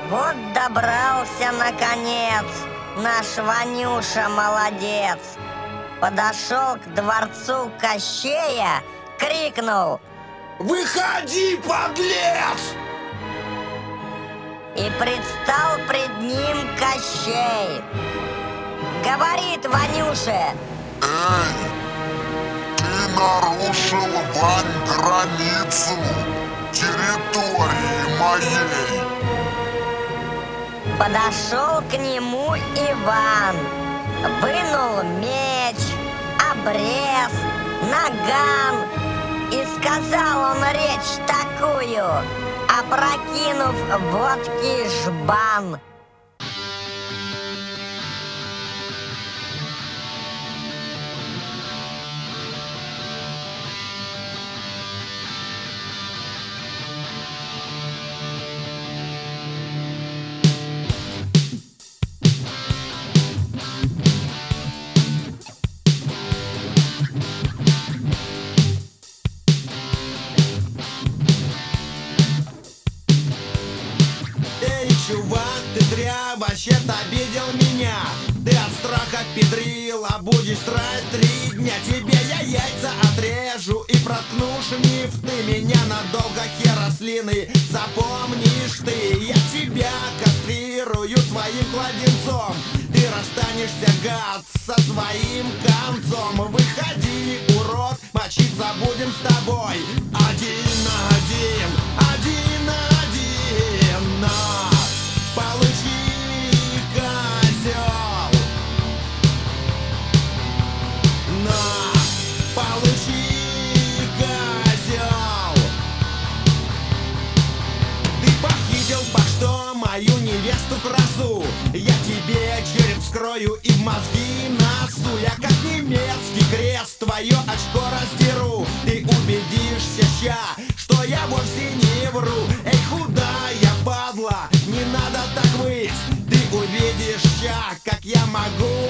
Вот добрался наконец наш Ванюша молодец. Подошел к дворцу Кощея, крикнул: «Выходи, подлец!» И предстал пред ним Кощей. Говорит Ванюше: «Эй, ты нарушил, Вань, границу территории моей!» Подошел к нему Иван, вынул меч, обрез, наган, и сказал он речь такую, опрокинув водки жбан: Чувак, ты зря вообще-то обидел меня. Ты от страха педрил, а будешь срать 3 дня. Тебе я яйца отрежу и проткну шниф. Ты меня надолго херослиной запомнишь ты. Я тебя кастрирую своим кладенцом. Ты расстанешься, гад, со своим концом. Выходи, урод, мочиться будем с тобой. Один на один, один на один, на. Получи, козел! На! Получи, козел! Ты похитил по что мою невесту красу. Я тебе череп вскрою и в мозги носу. Я как немецкий крест твое очко раздеру. Ты убедишься ща, что я вовсе не вру. Эй, худая падла, не надо так выть. Ты увидишь ща, как я могу